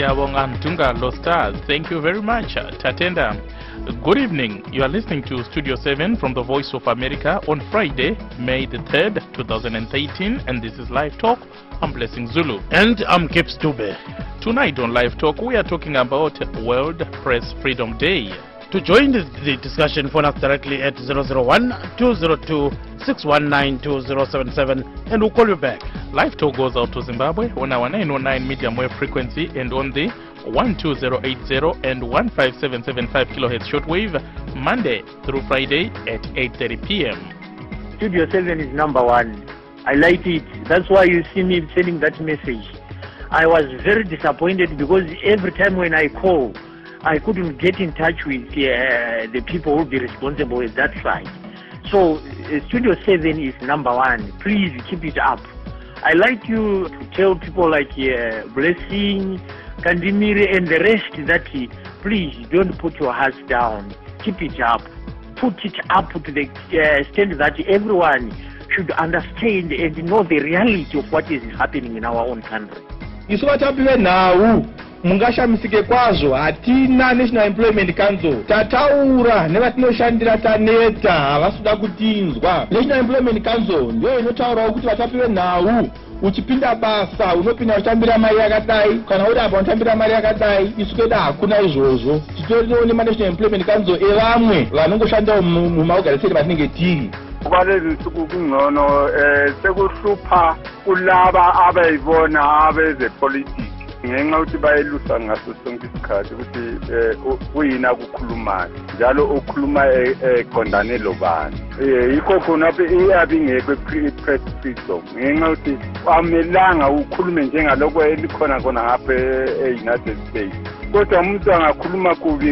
Siyabonga Mtunga Lostar. Thank you very much, Tatenda. Good evening. You are listening to Studio 7 from the Voice of America on Friday, May the 3rd, 2013, and this is Live Talk. I'm Blessing Zulu. And I'm Kip Stube. Tonight on Live Talk, we are talking about World Press Freedom Day. To join the discussion, phone us directly at 001-202-619-2077 and we'll call you back. Live Talk goes out to Zimbabwe on our 909 medium wave frequency and on the 12080 and 15775 kilohertz shortwave, Monday through Friday at 8:30 p.m. Studio 7 is number one. I like it. That's why you see me sending that message. I was very disappointed because every time when I call, I couldn't get in touch with the people who will be responsible with that side. So Studio 7 is number one. Please keep it up. I like you to tell people like Blessing, Kandimiri and the rest that please don't put your hearts down. Keep it up. Put it up to the extent that everyone should understand and know the reality of what is happening in our own country. Mungashamisike kwazo hatina National Employment Council tataura nevatinoshandira taneta havasuda kutinzwa. National Employment Council ndiyo inotaurawo kuti vatapiwe nhau uchipinda basa unopinda uchitambira mari yakadai kana kuti apa unotambira mari yakadai. Isu kwedu hakuna izvozvo. Titoriwo National Employment Council evamwe vanongoshandawo mumaogariseni vatinenge tiri. Kwalezi nsuku kungcono sekuhlupha kulaba abayibona abezepolitiki ngenxa ukuthi bayelusa ngaso sonke isikhathi ukuthi kuyini akukhulumayo njalo ukhuluma eqondane lobani. Yikho khona iyabe ingekho press freedom ngenxa ukuthi amelanga ukhulume njengalokho elikhona khona ngapha e-United States. Kodwa umuntu angakhuluma kubi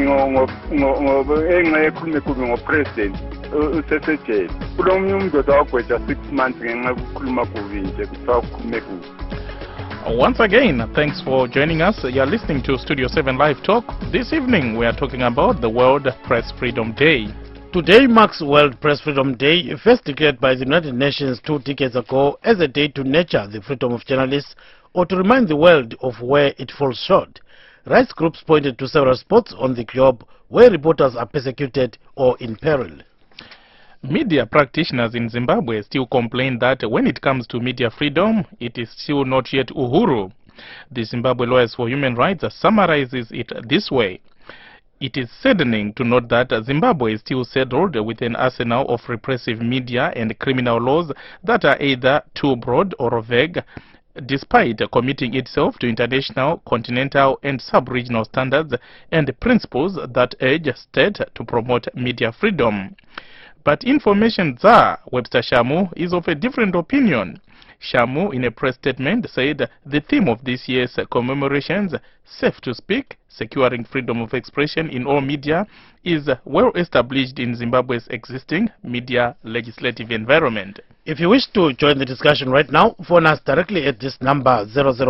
enxa ekhulume kubi ngopresident usesejele. Kulo munye umndoda wagwetshwa 6 months ngenxa yokukhuluma kubi nje kuthiwa ukhulume kubi. Once again, thanks for joining us. You are listening to Studio 7 Live Talk. This evening, we are talking about the World Press Freedom Day. Today marks World Press Freedom Day, first declared by the United Nations 2 decades ago as a day to nurture the freedom of journalists or to remind the world of where it falls short. Rights groups pointed to several spots on the globe where reporters are persecuted or in peril. Media practitioners in Zimbabwe still complain that when it comes to media freedom, it is still not yet uhuru. The Zimbabwe Lawyers for Human Rights summarizes it this way. It is saddening to note that Zimbabwe is still saddled with an arsenal of repressive media and criminal laws that are either too broad or vague, despite committing itself to international, continental and sub-regional standards and principles that urge state to promote media freedom. But Information Tsar Webster Shamu is of a different opinion. Shamu, in a press statement, said the theme of this year's commemorations, Safe to Speak, Securing Freedom of Expression in All Media, is well established in Zimbabwe's existing media legislative environment. If you wish to join the discussion right now, phone us directly at this number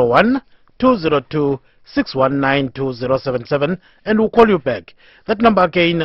001-202-619-2077 and we'll call you back. That number again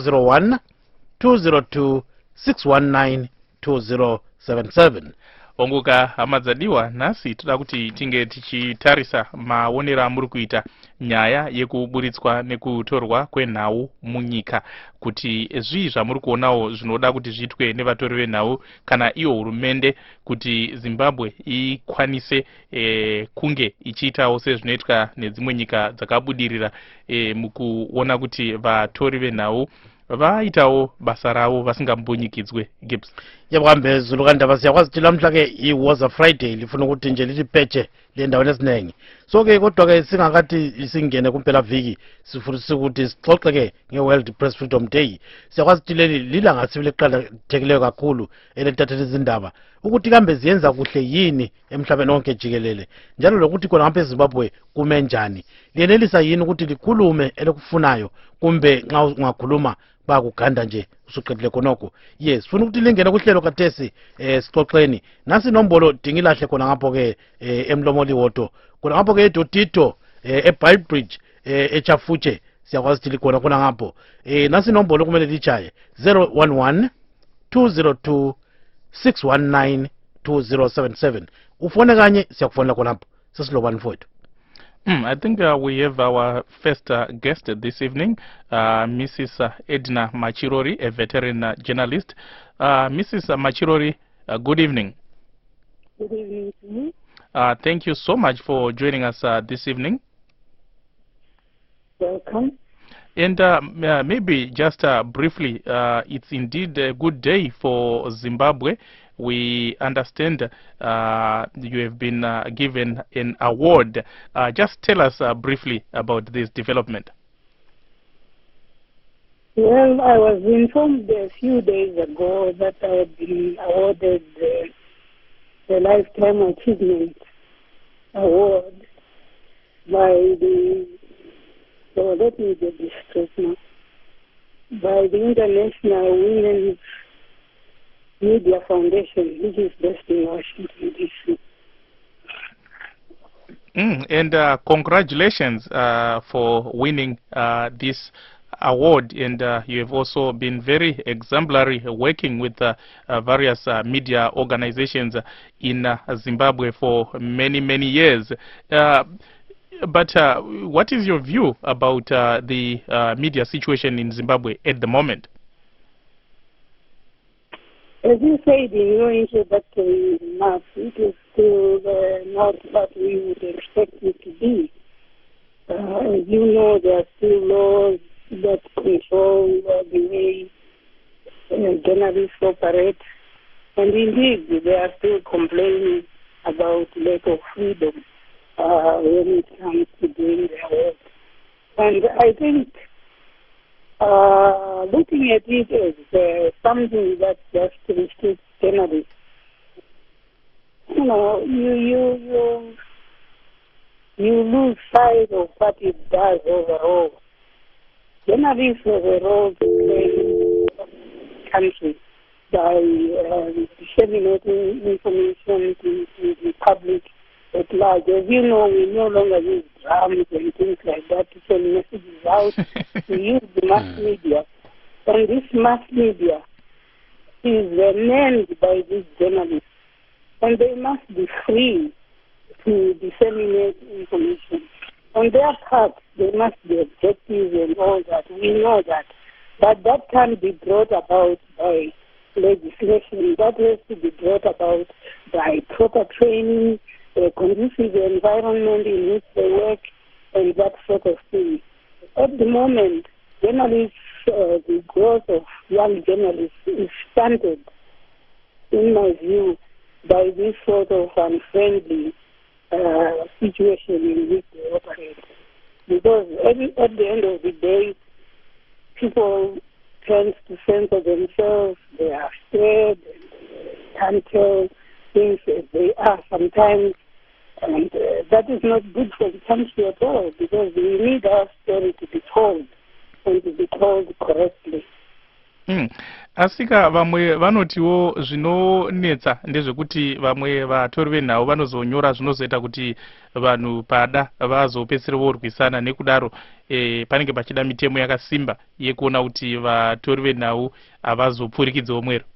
001-202-619-2077. Onguka hamadzadiwa nasi toda kuti tinge tichitarisa maonera muri kuita nyaya yekuburitswa nekutorwa kwenhau munyika kuti zvii zvamuri kuonawo zvinoda kuti zviitwe nevatori venhau kana iyo hurumende kuti Zimbabwe ikwanise kunge ichiitawo sezvinoitwa nedzimwe nyika dzakabudirira mukuona kuti vatori venhau vaitawo basa ravo vasingambunyikidzwe. Gibbs yabambe Zulu kandaba siyakwazi ukuthi lamhla ke was a Friday lifuna ukuthi nje lithi peche lendaweni eziningi. So ke kodwa ke singakathi isingene kuphela viki sifuna ukuthi sixoxe ke ngeWorld Press Freedom Day. Siyakwazi ukuthi leli lilanga sibile qhaqhathekileyo kakhulu elentathela izindaba ukuthi kambe ziyenza kuhle yini emhlabeni wonke jikelele njalo lokuthi khona ngapha eZimbabwe kume njani. Liyenelisa yini ukuthi likhulume elikufunayo kumbe nxa ungakhuluma bakuganda nje usuqedile khonoko. Yes, sifuna ukuthi lingene kuhlelo kathesi sixoxeni. Nasi inombolo dingilahle khona ngapho ke emlomoli woto. Khona ngapho ke eDotito eBytebridge eChafuche siyakwazi ukuthi likhona khona ngapho. Nasi inombolo kumele lichaye 011-202-619-2077. Ufone kanye siyakufonela khona lapho. Sesilobani mfowethu. I think we have our first guest this evening, Mrs. Edna Machirori, a veteran journalist. Mrs. Machirori, good evening. Good evening to you. Thank you so much for joining us this evening. Welcome. And maybe just briefly, it's indeed a good day for Zimbabwe. We understand you have been given an award. Just tell us briefly about this development. Well, I was informed a few days ago that I had been awarded the Lifetime Achievement Award by the, so let me get this straight now, by the International Women's Media Foundation, which is based in Washington, D.C. And congratulations for winning this award, and you have also been very exemplary working with various media organizations in Zimbabwe for many, many years. But what is your view about the media situation in Zimbabwe at the moment? As you said in your introductory remarks, it is still not what we would expect it to be. As you know, there are still laws that control the way journalists operate. And indeed, they are still complaining about lack of freedom when it comes to doing their work. And I think looking at it as something that just restricts journalists, you know, you lose sight of what it does overall. Journalists have a role to play in the country by disseminating information to the public at large. As you know, we no longer use drums and things like that to send messages out. We use the mass media. And this mass media is manned by these journalists. And they must be free to disseminate information. On their part, they must be objective and all that. We know that. But that can be brought about by legislation. That has to be brought about by proper training, a conducive environment in which they work, and that sort of thing. At the moment, journalists, the growth of young journalists is stunted, in my view, by this sort of unfriendly situation in which they operate. Because at the end of the day, people tend to censor themselves, they are scared, and can't tell things as they are sometimes, and that is not good for the country at all, because we need our story to be told, and to be told correctly. Asika vamwe vanotiwo zvinonetsa ndezvekuti vamwe vatori venhau vanozonyora zvinozoita kuti vanhu pada vazopedzisira vorwisana, nekudaro panenge pachida mitemo yakasimba yekuona kuti vatori venhau havazopfurikidzawo mwero.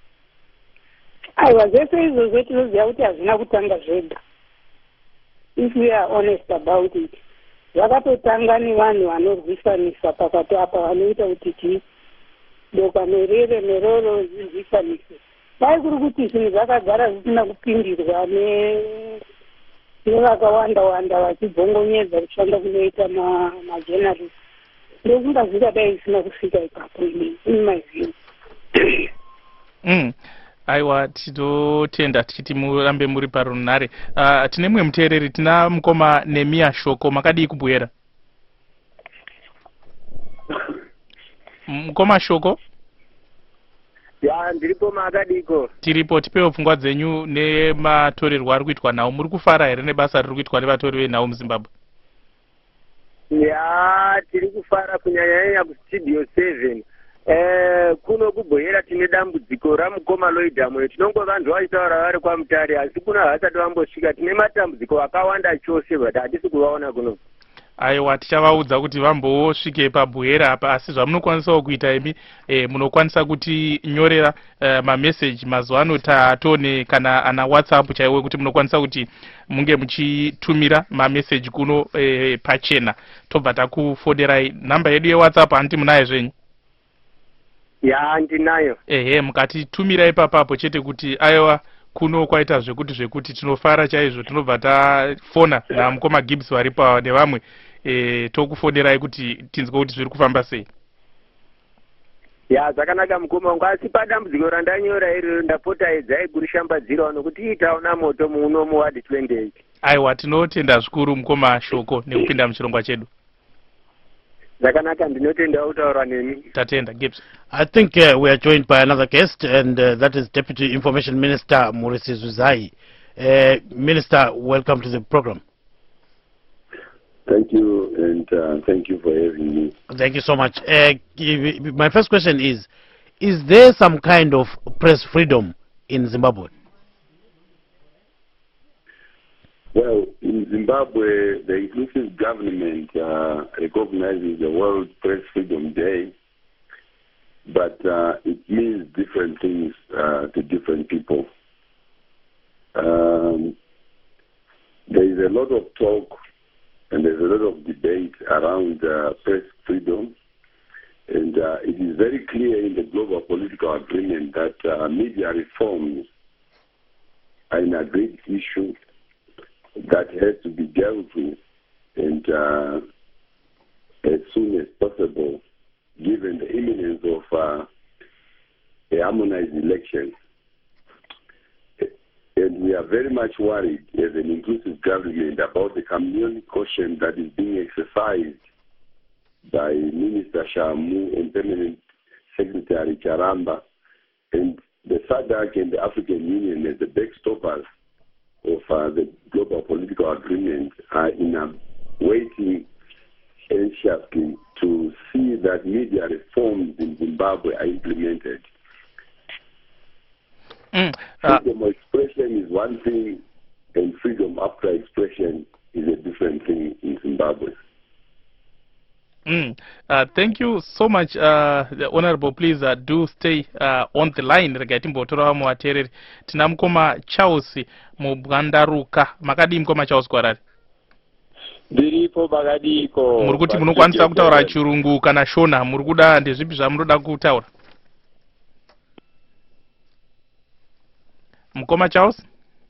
Aiwa, zvese izvozvo tinoziva kuti hazvina kutanga zvega. If we are honest about it, zvakatotanga nevanhu vanorwisanisa pakati apa vanoita kuti doka merere meroro zvirwisanise. Dai kuri kuti zvinhu zvakagara zvisina kupindirwa nevakawanda wanda vachibvongonyedza kushanda kunoita majournalist, ndokunga zvikadai zvisina kusvika ipapo, in my view. Aiwa, tinotenda tichiti murambe muri parunhare. Tine mumwe muteereri, tina mukoma Nehemiah Shoko, makadii kubwera? Mukoma Shoko? Ya, ndiripo makadiko. Tiripo, tipewo pfungwa dzenyu nematorerwo ari kuitwa nawo. Muri kufara here nebasa riri kuitwa nevatori venhau muZimbabwe? Ya, tiri kufara kunyanyanya kustudio 7. Kuno kubhoyera tine dambudziko ramukoma Lloyd Amwe. Tinongo vanhu vaitaura vari kwaMutare, asi kuna hasati vambosvika. Tine matambudziko akawanda chose, but hatisi kuvaona kuno. aiwa tichavaudza kuti vambosvike pabwera apa, asi zvamunokwanisawo kuita imi munokwanisa kuti nyorera mameseji mazuva ano tatone kana ana WhatsApp chaiwe kuti munokwanisa kuti munge muchitumira mameseji kuno pachena, tobva takufoderai. Namba yedu yeWhatsApp hanti munayo zvenyu? Ya, ndinayo. Mukatitumira ipapapo chete kuti aiwa kuno kwaita zvekuti tinofara chaizvo, tinobva tafona namukoma Gibbs varipa nevamwe tokufoderai kuti tinzwe kuti zviri kufamba sei. Ya, zvakanaka mukoma wangu, asi padambudziko randanyora iri ndapota edzai kurishambadzira nokuti itaona moto muno muward 28. Aiwa, tinotenda zvikuru mukoma Shoko nekupinda muchirongwa chedu. Zvakanaka, ndinotenda kutaura nemi. Tatenda Gibbs. I think we are joined by another guest, and that is Deputy Information Minister Murisi Zuzai. Minister, welcome to the program. Thank you, and thank you for having me. Thank you so much. My first question is there some kind of press freedom in Zimbabwe? Well, in Zimbabwe, the inclusive government recognizes the World Press Freedom Day, but it means different things to different people. There is a lot of talk and there's a lot of debate around press freedom, and it is very clear in the global political agreement that media reforms are an agreed issue that has to be dealt with, and as soon as possible, given the imminence of a harmonized election. And we are very much worried as an inclusive government about the chameleon caution that is being exercised by Minister Shamu and Permanent Secretary Charamba, and the SADC and the African Union as the backstoppers of the global political agreement are waiting anxiously to see that media reforms in Zimbabwe are implemented. Freedom of expression is one thing, and freedom after expression is a different thing in Zimbabwe. Thank you so much, the Honorable. Please do stay on the line. Regarding Botora Muatere, Tinamkoma Chausi, Mubgandaruka, Makadi Mkoma Chaus Kwarari. Ndiripo Bagadiko. Murukuti munokwanisa kutaura chirungu kana shona, murukuda ndezvipi zvamunoda kutaura? Mkoma Chaus?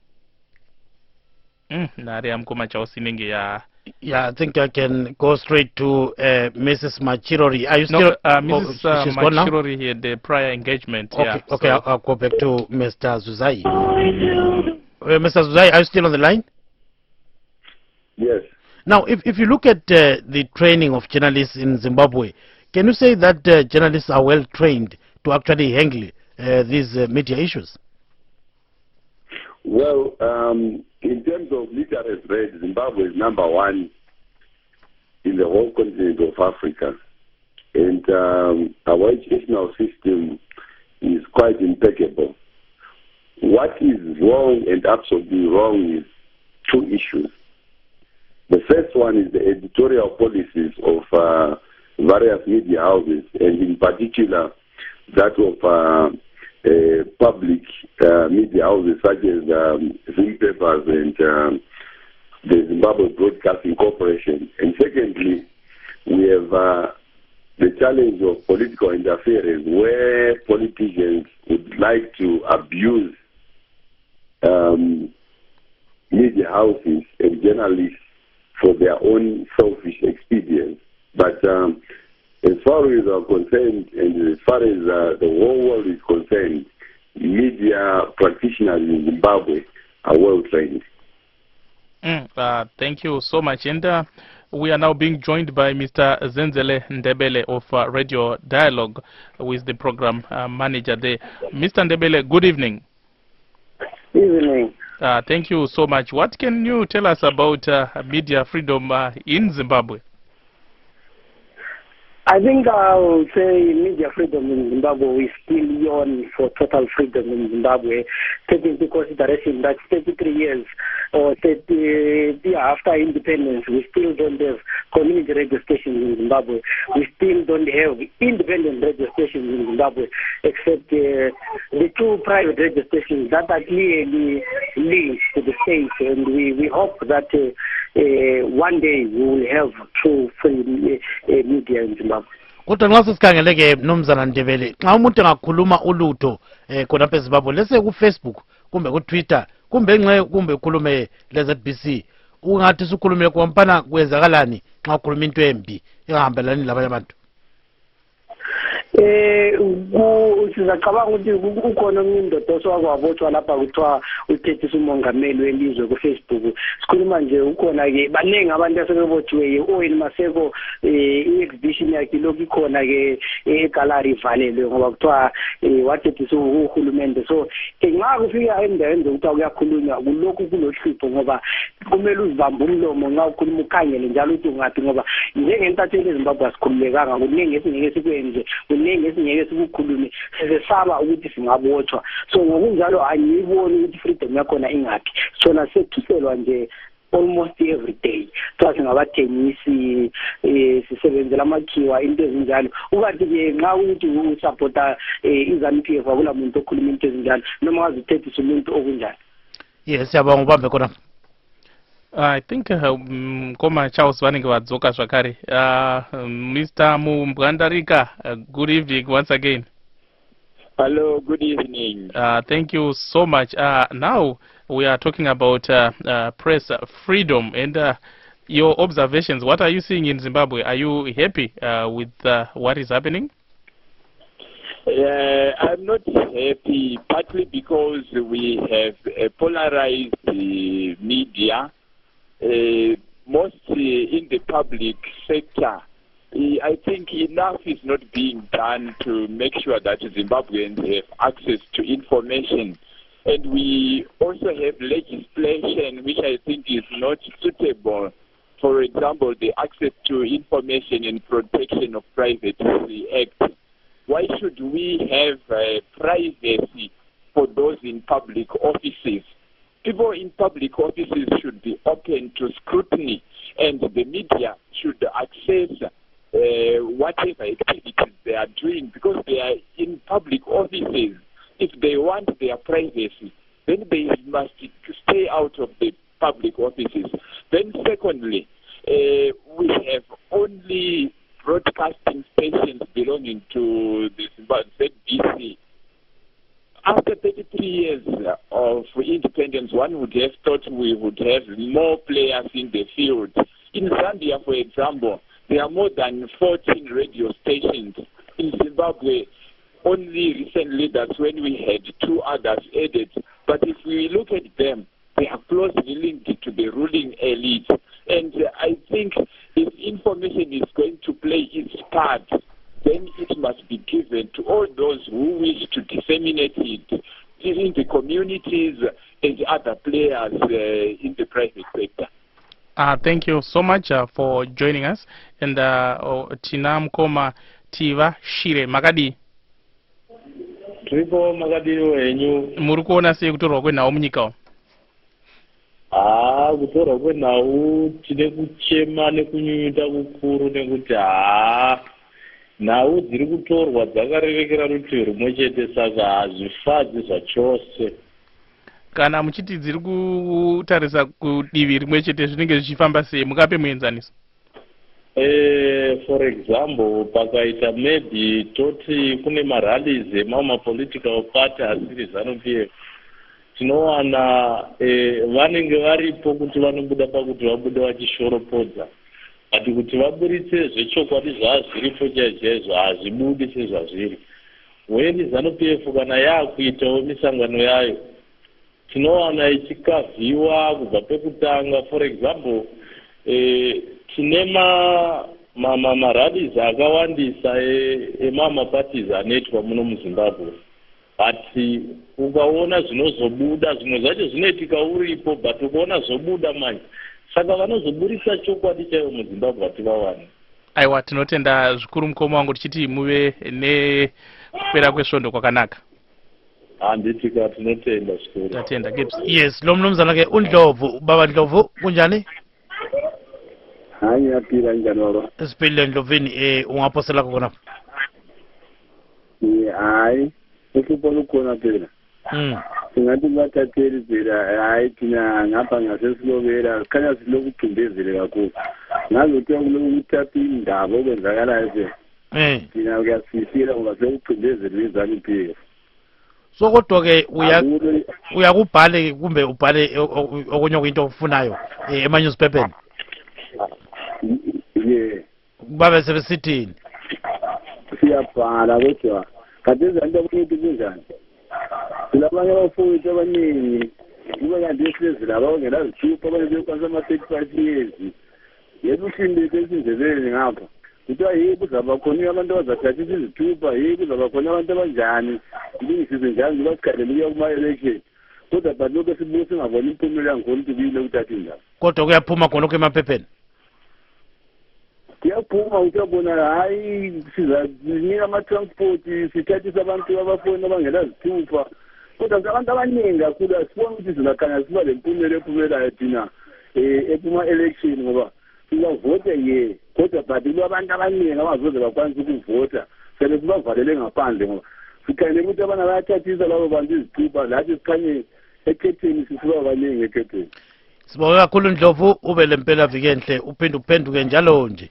Nari ya Mkoma Chaus inenge ya... Yeah, I think I can go straight to Mrs. Machirori. Are you still? Mrs. Machirori had the prior engagement. Okay, yeah, okay, so I'll go back to Mr. Zuzai. Mr. Zuzai, are you still on the line? Yes. Now, if you look at the training of journalists in Zimbabwe, can you say that journalists are well trained to actually handle these media issues? Well, in terms of literate rate, Zimbabwe is #1 in the whole continent of Africa. And our educational system is quite impeccable. What is wrong and absolutely wrong is two issues. The first one is the editorial policies of various media houses, and in particular that of public media houses such as Zim Papers and the Zimbabwe Broadcasting Corporation. And secondly, we have the challenge of political interference, where politicians would like to abuse media houses and journalists for their own selfish expedience. But as far as we are concerned, and as far as the whole world is concerned, media practitioners in Zimbabwe are well trained. Thank you so much. And we are now being joined by Mr. Zenzele Ndebele of Radio Dialogue, who is the program manager there. Mr. Ndebele, good evening. Evening. Thank you so much. What can you tell us about media freedom in Zimbabwe? I think I'll say media freedom in Zimbabwe is still yearning for total freedom in Zimbabwe, taking into consideration that 33 years or 30 after independence, we still don't have community radio stations in Zimbabwe. We still don't have independent radio stations in Zimbabwe, except the two private radio stations that are clearly linked to the state. And we hope that one day we will have true free media in Zimbabwe. Kodwa nxa sisikhangeleke Mnumzana Ndebele, nxa umuntu engakhuluma ulutho khonapha eZimbabwe lese ku Facebook kumbe ku Twitter kumbe nxa kumbe ukhulume le ZBC, ungathi usukhulumile kwampana kwenzakalani nxa ukhuluma into embi engahambelani labanye abantu? Sizacabanga ukuthi ukhona umndoda oswakwabothwa lapha kuthiwa uthethisa umongameli welizwe ku-Facebook. Sikhuluma nje ukhona-ke baningi abantu asebebotshiweyo. u-Owen Maseko i-exhibition yakhe lokhu ikhona-ke egalari ivalelwe ngoba kuthiwa wathethisa uhulumende. So nxa kufika endaweni zokuthi kuyakhulunywa kulokhu kulohlupho ngoba kumele uzibambe umlomo nxa ukhuluma ukhangele njalo ukuthi ungaphi ngoba njengentatheli eZimbabwe asikhululekanga, kuningi esingeke sikwenze, kuningi esingeke sikukhulume, sesesaba ukuthi singabotshwa. So ngokunjalo angiyiboni ukuthi freedom yakhona ingaphi. Sona sethuselwa nje almost every day. Xa singabathengisi sisebenzela amakhiwa into ezinjalo. Ukathi-ke nxa ukuthi usupporta iZANU-PF akula muntu okhuluma into ezinjalo noma ngazithethisa umuntu okunjalo. Yes, siyabonga ubambe khona. I think Koma Charles vanenge vadzoka zvakare. Mr. Mbwandarika, good evening once again. Hello, good evening. Thank you so much. Now we are talking about press freedom and your observations. What are you seeing in Zimbabwe? Are you happy with what is happening? I'm not happy, partly because we have a polarized media. Mostly in the public sector, I think enough is not being done to make sure that Zimbabweans have access to information. And we also have legislation which I think is not suitable. For example, the Access to Information and Protection of Privacy Act. Why should we have privacy for those in public offices? People in public offices should be open to scrutiny, and the media should access whatever activities they are doing because they are in public offices. If they want their privacy, then they must stay out of the public offices. Then secondly, we have only broadcasting stations belonging to the ZBC. After 33 years of independence, one would have thought we would have more players in the field. In Zambia, for example, there are more than 14 radio stations. In Zimbabwe, only recently that's when we had 2 others added. But if we look at them, they are closely linked to the ruling elite. And I think if information is going to play its part, then it must be given to all those who wish to disseminate it in the communities and other players in the private sector. Thank you so much for joining us. And Tinam Koma Tiva Shire Magadi. Tripo Magadi wenyu. Murukuona sei kutorwa kwenhau munyika. Kutorwa kwenhau tine kuchema nekunyunyuta kukuru nekuti nhau dziri kutorwa dzakarerekera rutivi rumwe chete, saka hazvifadzi zvachose. Kana muchiti dziri kutarisa kudivi rimwe chete zvinenge zvichifamba sei, mukape muenzaniso? For example, pakaita maybe toti kune marallies emamwe mapolitical party asiri ZANU-PF, tinowana vanenge varipo kuti vanobuda pakuti vabude vachishoropodza. Ati kuti vaburitse zvechokwadi zvazviripo chaizvo hazvibudi sezvazviri. When ZANU-PF kana yakuitawo misangano yayo, tinowana ichikavhiwa kubva pekutanga. For example, tine marallies akawandisa emama parties anoitwa muno muZimbabwe. But ukaona zvinozobuda, zvimwe zvacho zvinoitika uripo, but ukaona zvobuda manje. Saka vanozoburisa chokwadi chaivo muZimbabwe hativawane. aiwa tinotenda zvikuru mukoma wangu tichiti muve nekupera kwesvondo kwakanaka. Handitika tinotenda zvikuru. Tatenda Gibbs. Yes, lo mnumzana ke uNdlovu, baba Ndlovu kunjani? Hayi yapira njani baba? Siphile Ndlovini, ungaphosela khona. Hayi uhlupho lukhona phela. Singathi bathatheli phela hayi thina ngapha ngasesilobela sikhanya silokucindezele kakhulu. Ngazothi ukuthatha indaba okwenzakalayo phela. Thina kuyasifira ngoba sekucindezele izami phela. So kodwa ke uyakubhale kumbe ubhale okunye into ofunayo ema-newspapers? Yeah. Babe sebesithini? Siyabhala kodwa khathesi into okuthi kunjani? Silabanye abafowethu abaningi kuba kanti esilezi laba ongelazithupha abanye bekwanisa ama-35 years. Yebo uhlindethe esindleleni ngapha. Kuthiwa yebo kuzaba khona abantu abazathathisa izithupha, yebo kuzaba khona abantu abanjani, ilungisise njani ngoba sikhalele ukuya kuma-election. Kodwa but lokho sibuye singaboni impumela yangikhona ukuthi kuyile ukuthatha indaba. Kodwa kuyaphuma khona emaphepheni? Kuyaphuma ukuyabona hayi sizanika ama-transport sithathisa abantu abafoni abangelazithupha. Kodwa abantu abaningi kakhulu asiboni ukuthi sizakhanya siba le mpumela ephumelayo thina ekuma-election ngoba sizavote ye kodwa but abantu abaningi abazoze bakwanisa ukuvota sele sibavalele ngaphandle ngoba sikhanye ukuthi abana bayathathisa labo bantu izithupha lathi sikhanye ekhetheni sisiba baningi ekhetheni. Sibonge kakhulu Ndlovu, ube lempela viki enhle uphinde uphenduke njalo nje.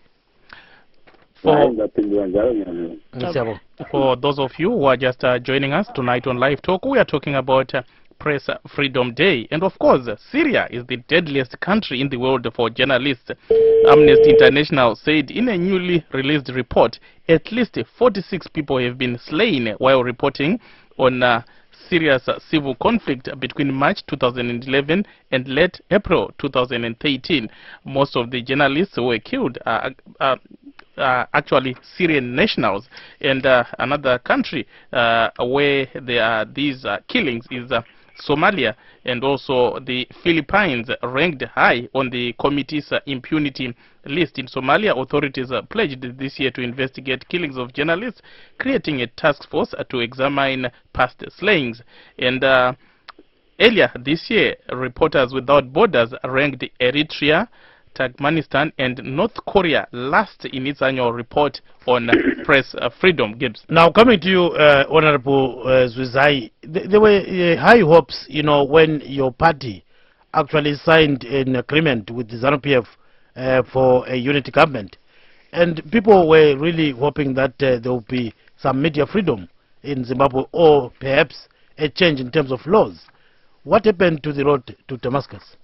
For those of you who are just joining us tonight on Live Talk, we are talking about Press Freedom Day. And of course, Syria is the deadliest country in the world for journalists. Amnesty International said in a newly released report, at least 46 people have been slain while reporting on Syria's civil conflict between March 2011 and late April 2013. Most of the journalists who were killed are actually Syrian nationals. And another country where there are these killings is Somalia, and also the Philippines ranked high on the committee's impunity list. In Somalia, authorities pledged this year to investigate killings of journalists, creating a task force to examine past slayings. And earlier this year, Reporters Without Borders ranked Eritrea, Turkmenistan and North Korea last in its annual report on press freedom. Gibbs. Now coming to you, Honorable Zwizai, there were high hopes, you know, when your party actually signed an agreement with the ZANU-PF for a unity government, and people were really hoping that there would be some media freedom in Zimbabwe, or perhaps a change in terms of laws. What happened to the road to Damascus?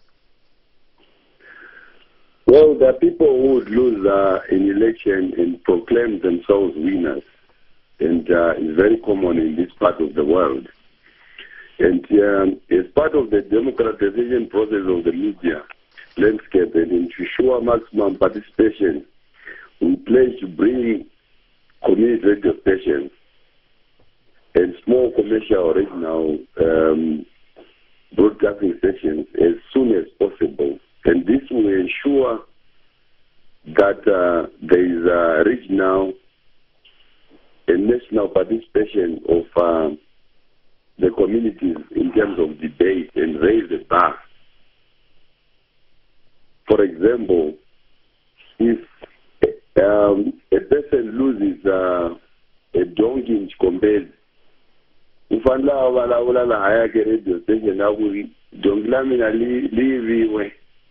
Well, there are people who would lose an election and proclaim themselves winners. And it's very common in this part of the world. And as part of the democratization process of the media landscape and to ensure maximum participation, we pledge to bring community radio stations and small commercial regional broadcasting stations as soon as possible. And this will ensure that there is regional and national participation of the communities in terms of debate and raise the bar. For example, if a person loses a donkey in Chikombezi, ufanele abalawula la haya ke radio station akuyi donkey lamina liviwe